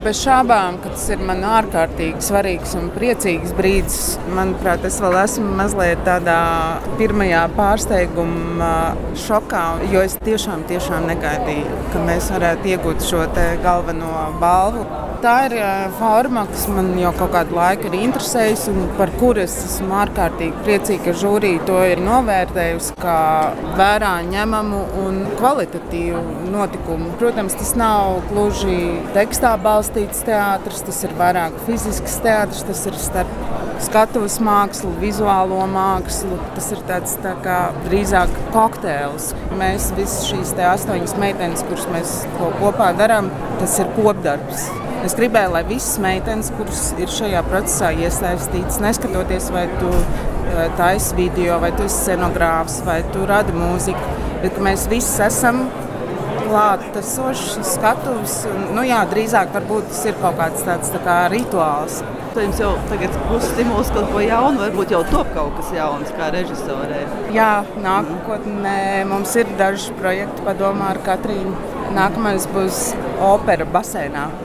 Bez šābām, ka tas ir man ārkārtīgi svarīgs un priecīgs brīdis. Manuprāt, es vēl esmu mazliet tādā pirmajā pārsteiguma šokā, jo es tiešām negaidīju, ka mēs varētu iegūt šo te galveno balvu. Tā ir forma, kas man jau kaut kādu laiku ir interesējusi un par kuru es esmu ārkārtīgi priecīga, ka žūrija to ir novērtējusi kā vērā ņemamu un kvalitatīvu notikumu. Protams, tas nav gluži tekstā balstīts teātris, tas ir vairāk fizisks teātris, tas ir starp skatuves mākslu, vizuālo mākslu. Tas ir tāds tā kā drīzāk kokteils. Mēs visas šīs 8 meitenes, kuras mēs kopā darām, tas ir kopdarbs. Es gribēju, lai visas meitenes, kuras ir šajā procesā iesaistītas, neskatoties, vai tu taisi video, vai tu esi scenogrāfs, vai tu radi mūziku, bet ka mēs visi esam klātesoši skatuves. Drīzāk varbūt tas ir kaut kāds tāds tā kā rituāls. Tad jums jau tagad būs stimuls kaut ko jaunu, varbūt jau top kaut kas jauns kā režisorē. Jā, nākotnē mums ir daži projekti padomā ar Katrīnu. Nākamais būs opera basēnā.